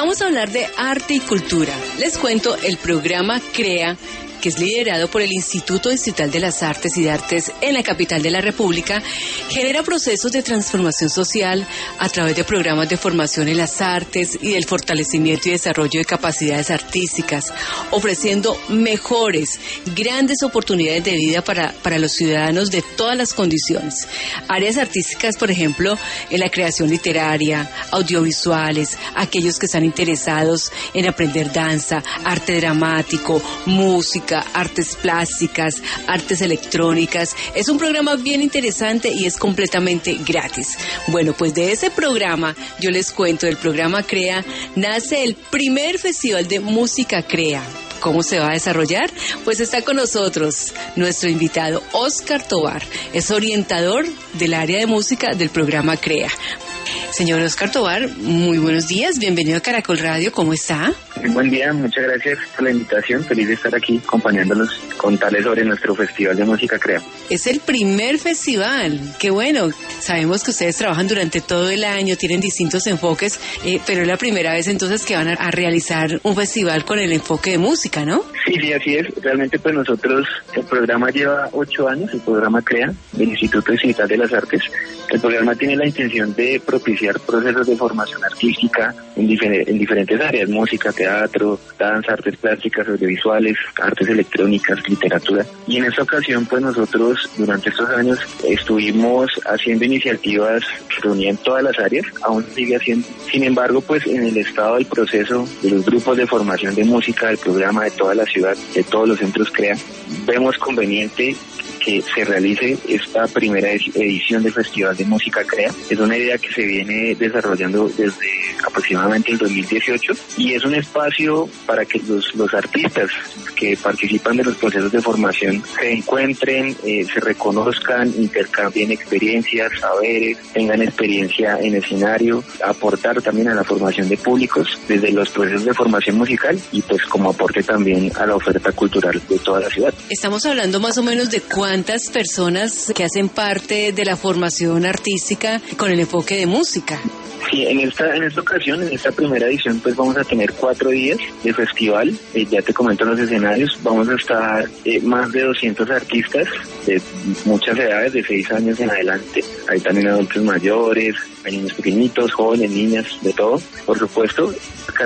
vamos a hablar de arte y cultura. Les cuento, el programa CREA, que es liderado por el Instituto Distrital de las Artes y de Artes en la capital de la República, genera procesos de transformación social a través de programas de formación en las artes y del fortalecimiento y desarrollo de capacidades artísticas, ofreciendo mejores, grandes oportunidades de vida para los ciudadanos de todas las condiciones. Áreas artísticas, por ejemplo, en la creación literaria, audiovisuales, aquellos que están interesados en aprender danza, arte dramático, música, artes plásticas, artes electrónicas. Es un programa bien interesante y es completamente gratis. Bueno, pues de ese programa, yo les cuento, del programa CREA, nace el primer festival de música CREA. ¿Cómo se va a desarrollar? Pues está con nosotros nuestro invitado, Óscar Tovar. Es orientador del área de música del programa CREA. Señor Óscar Tovar, muy buenos días, bienvenido a Caracol Radio, ¿cómo está? Muy buen día, muchas gracias por la invitación, feliz de estar aquí acompañándolos, contarles sobre nuestro Festival de Música CREA. Es el primer festival, qué bueno, sabemos que ustedes trabajan durante todo el año, tienen distintos enfoques, pero es la primera vez entonces que van a realizar un festival con el enfoque de música, ¿no? Sí, así es, realmente pues nosotros, el programa lleva 8 años, el programa CREA, del Instituto Distrital de las Artes. El programa tiene la intención de propiciar procesos de formación artística en diferentes áreas, música, teatro, danza, artes plásticas, audiovisuales, artes electrónicas, literatura. Y en esta ocasión, pues nosotros durante estos años estuvimos haciendo iniciativas que reunían todas las áreas, aún sigue haciendo. Sin embargo, pues en el estado del proceso de los grupos de formación de música del programa de toda la ciudad, de todos los centros CREA, vemos conveniente que se realice esta primera edición del Festival de Música CREA. Es una idea que se viene desarrollando desde aproximadamente el 2018 y es un espacio para que los artistas que participan de los procesos de formación se encuentren, se reconozcan, intercambien experiencias, saberes, tengan experiencia en escenario, aportar también a la formación de públicos desde los procesos de formación musical y pues como aporte también a la oferta cultural de toda la ciudad. Estamos hablando más o menos de ¿cuántas personas que hacen parte de la formación artística con el enfoque de música? Sí, en esta ocasión, en esta primera edición, pues vamos a tener 4 días de festival. Ya te comento los escenarios. Vamos a estar más de 200 artistas de muchas edades, de 6 años en adelante. Hay también adultos mayores, hay niños pequeñitos, jóvenes, niñas, de todo, por supuesto.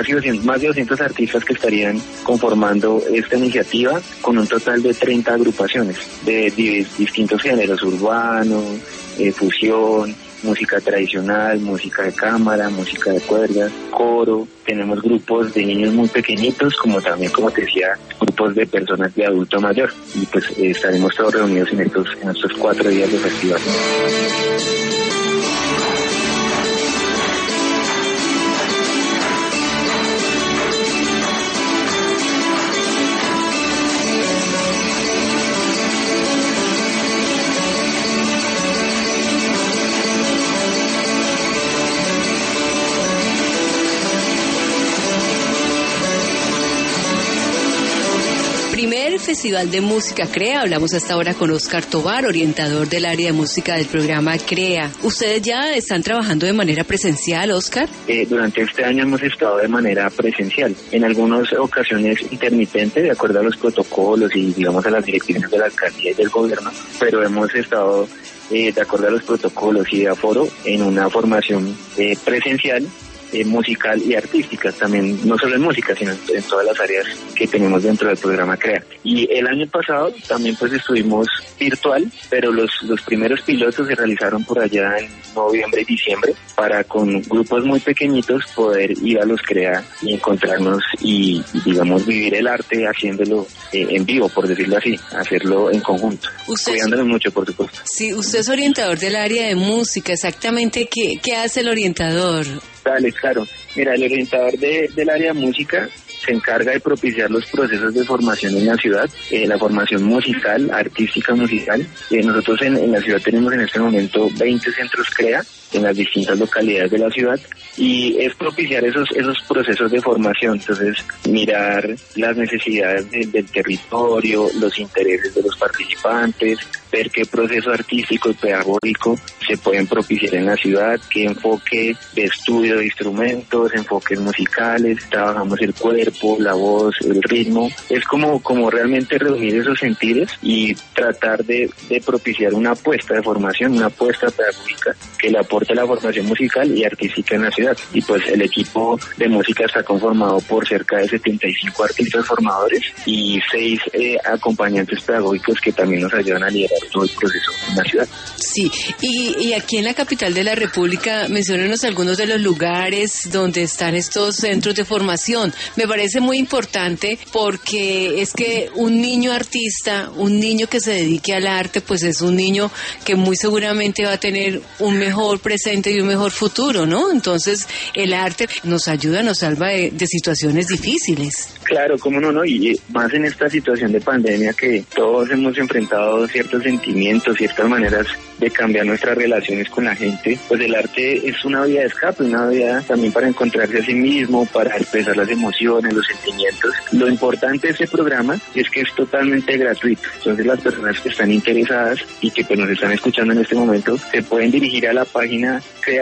Más de 200 artistas que estarían conformando esta iniciativa con un total de 30 agrupaciones de distintos géneros, urbano, fusión, música tradicional, música de cámara, música de cuerdas, coro. Tenemos grupos de niños muy pequeñitos, como también, como te decía, grupos de personas de adulto mayor. Y pues estaremos todos reunidos en estos 4 días de festival. Festival de Música CREA. Hablamos hasta ahora con Óscar Tovar, orientador del área de música del programa CREA. ¿Ustedes ya están trabajando de manera presencial, Óscar? Durante este año hemos estado de manera presencial, en algunas ocasiones intermitente, de acuerdo a los protocolos y digamos a las directrices de la alcaldía y del gobierno, pero hemos estado de acuerdo a los protocolos y de aforo en una formación presencial, musical y artística, también no solo en música, sino en todas las áreas que tenemos dentro del programa CREA. Y el año pasado también pues estuvimos virtual, pero los primeros pilotos se realizaron por allá en noviembre y diciembre para con grupos muy pequeñitos poder ir a los CREA y encontrarnos y digamos vivir el arte haciéndolo en vivo, por decirlo así, hacerlo en conjunto, cuidándonos mucho, por supuesto. Sí, usted es orientador del área de música, exactamente, ¿qué hace el orientador? Dale, claro. Mira, el orientador del área de música se encarga de propiciar los procesos de formación en la ciudad, la formación musical, artística musical. Nosotros en la ciudad tenemos en este momento 20 centros CREA en las distintas localidades de la ciudad y es propiciar esos procesos de formación. Entonces, mirar las necesidades del territorio, los intereses de los participantes, ver qué proceso artístico y pedagógico se pueden propiciar en la ciudad, qué enfoque de estudio de instrumentos, enfoques musicales, trabajamos el cuerpo, la voz, el ritmo. Es como realmente reunir esos sentidos y tratar de propiciar una apuesta de formación, una apuesta pedagógica que le aporte la formación musical y artística en la ciudad. Y pues el equipo de música está conformado por cerca de 75 artistas formadores y 6 acompañantes pedagógicos que también nos ayudan a liderar todo el proceso en la ciudad. Sí, y aquí en la capital de la República, menciónenos algunos de los lugares donde están estos centros de formación. Me parece muy importante porque es que un niño artista, un niño que se dedique al arte, pues es un niño que muy seguramente va a tener un mejor presente y un mejor futuro, ¿no? Entonces, el arte nos ayuda, nos salva de situaciones difíciles. Claro, cómo no, y más en esta situación de pandemia que todos hemos enfrentado ciertos sentimientos, ciertas maneras de cambiar nuestras relaciones con la gente, pues el arte es una vía de escape, una vía también para encontrarse a sí mismo, para expresar las emociones, los sentimientos. Lo importante de este programa es que es totalmente gratuito, entonces las personas que están interesadas y que pues nos están escuchando en este momento, se pueden dirigir a la página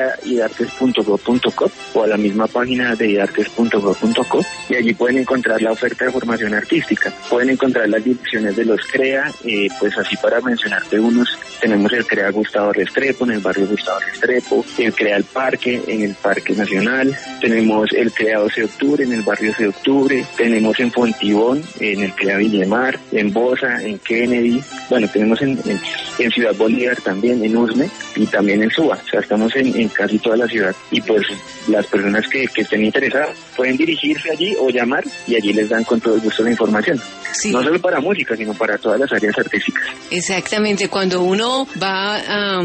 creaidartes.gov.co o a la misma página de idartes.gov.co y allí pueden encontrar la oferta de formación artística, pueden encontrar las direcciones de los CREA, pues así para mencionarte unos, tenemos el CREA Gustavo Restrepo en el barrio Gustavo Restrepo, el CREA El Parque en el Parque Nacional, tenemos el CREA 12 de Octubre en el barrio 12 de Octubre, tenemos en Fontibón, en el CREA Villemar, en Bosa, en Kennedy, bueno, tenemos en Ciudad Bolívar también, en Usme y también en Suba, o sea, estamos en casi toda la ciudad y pues las personas que estén interesadas pueden dirigirse allí o llamar y allí les dan con todo el gusto la información. Sí. No solo para música, sino para todas las áreas artísticas. Exactamente, cuando uno va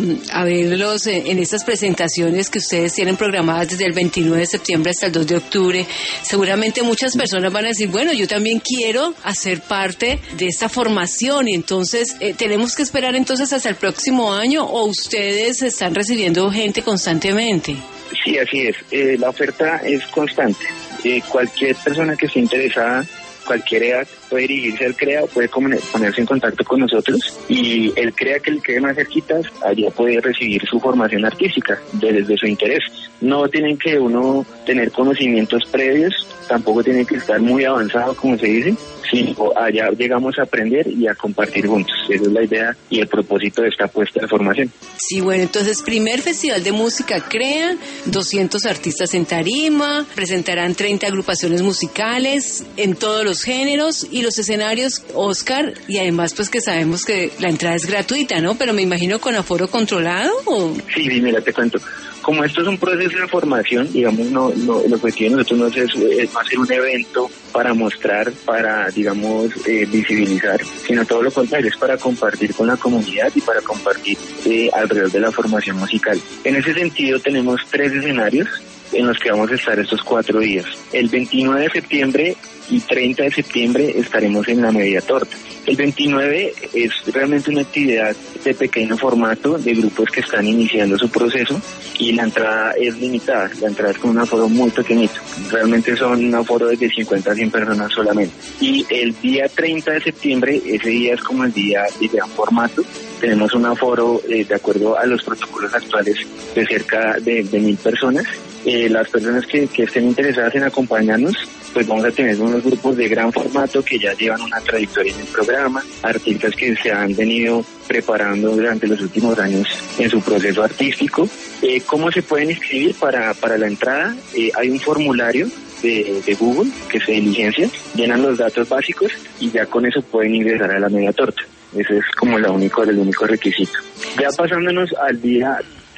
a verlos en estas presentaciones que ustedes tienen programadas desde el 29 de septiembre hasta el 2 de octubre, seguramente muchas personas van a decir, bueno, yo también quiero hacer parte de esta formación y entonces tenemos que esperar entonces hasta el próximo año o ustedes están recibiendo gente constantemente. Sí, así es. La oferta es constante. Cualquier persona que esté interesada, cualquier edad, puede dirigirse al CREA o puede ponerse en contacto con nosotros y el CREA que le quede más cerquitas, allá puede recibir su formación artística desde su interés. No tienen que uno tener conocimientos previos, tampoco tiene que estar muy avanzado, como se dice, sino allá llegamos a aprender y a compartir juntos. Esa es la idea y el propósito de esta apuesta de formación. Sí, bueno, entonces, primer Festival de Música CREA, 200 artistas en tarima, presentarán 30 agrupaciones musicales en todos los géneros y los escenarios, Oscar, y además pues que sabemos que la entrada es gratuita, ¿no? Pero me imagino con aforo controlado, ¿o? Sí, mira, te cuento. Como esto es un proceso de formación, digamos, el objetivo de nosotros no es hacer un evento para mostrar, para, digamos, visibilizar, sino todo lo contrario, es para compartir con la comunidad y para compartir alrededor de la formación musical. En ese sentido tenemos 3 escenarios en los que vamos a estar estos 4 días. El 29 de septiembre y 30 de septiembre estaremos en la Media Torta. El 29 es realmente una actividad de pequeño formato de grupos que están iniciando su proceso y la entrada es limitada, la entrada es con un aforo muy pequeñito, realmente son un aforo de 50 a 100 personas solamente. Y el día 30 de septiembre, ese día es como el día de gran formato, tenemos un aforo de acuerdo a los protocolos actuales de cerca de 1,000 personas. Las personas que estén interesadas en acompañarnos, pues vamos a tener unos grupos de gran formato que ya llevan una trayectoria en el programa, artistas que se han venido preparando durante los últimos años en su proceso artístico. ¿Cómo se pueden inscribir para la entrada? Hay un formulario de Google que se diligencia, llenan los datos básicos y ya con eso pueden ingresar a la Media Torta. Ese es como el único requisito. Ya pasándonos al día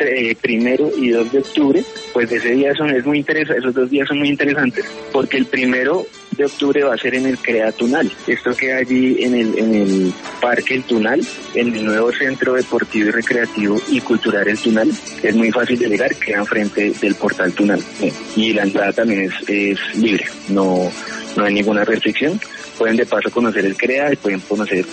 1 y 2 de octubre, pues ese día es muy interesante, esos 2 días son muy interesantes, porque el 1 de octubre va a ser en el CREA Tunal. Esto queda allí en el Parque El Tunal, en el nuevo Centro Deportivo y Recreativo y Cultural El Tunal. Es muy fácil de llegar, queda enfrente del Portal Tunal. Y la entrada también es libre, no hay ninguna restricción. Pueden de paso conocer el CREA y pueden conocer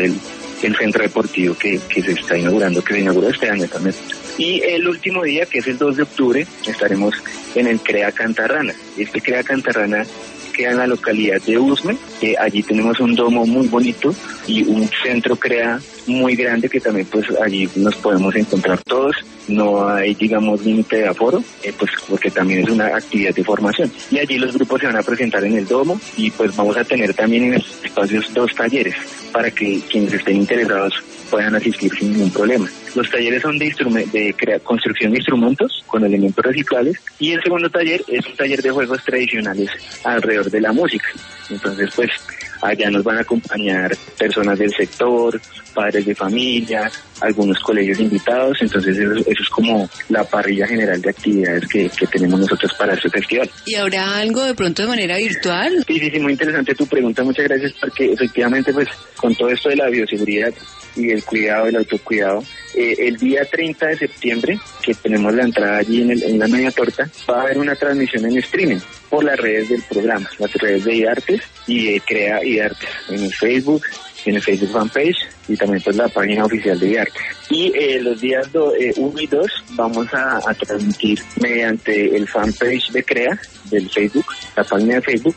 el centro deportivo que se está inaugurando, que se inauguró este año también. Y el último día, que es el 2 de octubre, estaremos en el CREA Cantarrana. Este CREA Cantarrana queda en la localidad de Usme. Allí tenemos un domo muy bonito y un centro CREA muy grande que también pues allí nos podemos encontrar todos. No hay, digamos, límite de aforo, pues porque también es una actividad de formación. Y allí los grupos se van a presentar en el domo y pues vamos a tener también en estos espacios 2 talleres para que quienes estén interesados puedan asistir sin ningún problema. Los talleres son de construcción de instrumentos con elementos reciclables y el segundo taller es un taller de juegos tradicionales alrededor de la música. Entonces, pues allá nos van a acompañar personas del sector, padres de familia, algunos colegios invitados. Entonces eso es como la parrilla general de actividades que tenemos nosotros para este festival. ¿Y habrá algo de pronto de manera virtual? Sí, muy interesante tu pregunta, muchas gracias, porque efectivamente pues con todo esto de la bioseguridad y el cuidado, el autocuidado, el día 30 de septiembre, que tenemos la entrada allí en la media torta, va a haber una transmisión en streaming por las redes del programa, las redes de IDARTES y de CREA IDARTES, en el Facebook fanpage y también pues la página oficial de IDARTES. Y los días 1 y 2 vamos a transmitir mediante el fanpage de CREA del Facebook, la página de Facebook,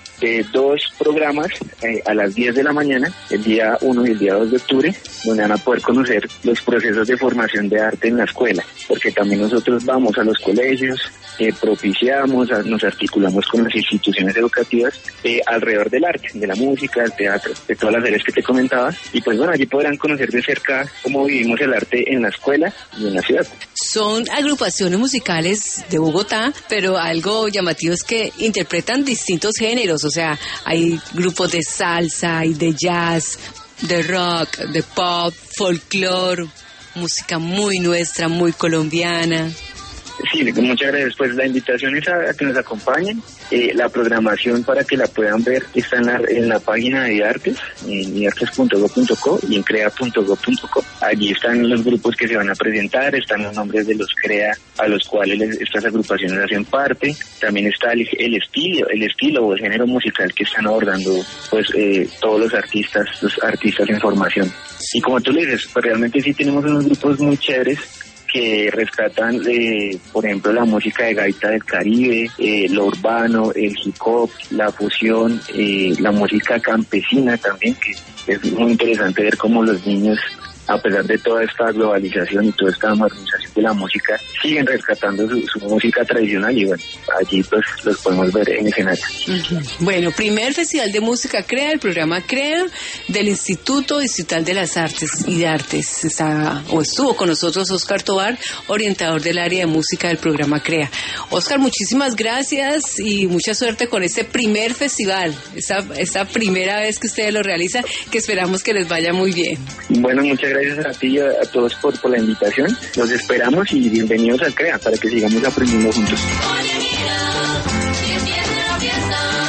2 programas a las 10 de la mañana, el día 1 y el día 2 de octubre, donde van a poder conocer los procesos de formación de arte en la escuela, porque también nosotros vamos a los colegios, propiciamos, nos articulamos con las instituciones educativas alrededor del arte, de la música, del teatro, de todas las áreas que te comentaba, y pues bueno, allí podrán conocer de cerca cómo vivimos el arte en la escuela y en la ciudad. Son agrupaciones musicales de Bogotá, pero algo llamativo es que interpretan distintos géneros, o sea, hay grupos de salsa, hay de jazz, de rock, de pop, folclore, música muy nuestra, muy colombiana. Sí, muchas gracias. Pues la invitación es a que nos acompañen. La programación para que la puedan ver está en la página de IDARTES, en idartes.go.co y en crea.go.co. Allí están los grupos que se van a presentar, están los nombres de los CREA a los cuales estas agrupaciones hacen parte. También está el estilo o el género musical que están abordando pues todos los artistas en formación. Y como tú le dices, pues realmente sí tenemos unos grupos muy chéveres que rescatan, por ejemplo, la música de gaita del Caribe, lo urbano, el hip hop, la fusión, la música campesina también, que es muy interesante ver cómo los niños, a pesar de toda esta globalización y toda esta modernización de la música, siguen rescatando su música tradicional y bueno, allí pues los podemos ver en escenario. Bueno, primer Festival de Música CREA, el programa CREA del Instituto Distrital de las Artes y de Artes. Estuvo con nosotros Óscar Tovar, orientador del área de música del programa CREA. Óscar, muchísimas gracias y mucha suerte con este primer festival, esta primera vez que ustedes lo realizan, que esperamos que les vaya muy bien. Bueno, muchas gracias a ti y a todos por la invitación. Los esperamos y bienvenidos al CREA para que sigamos aprendiendo juntos.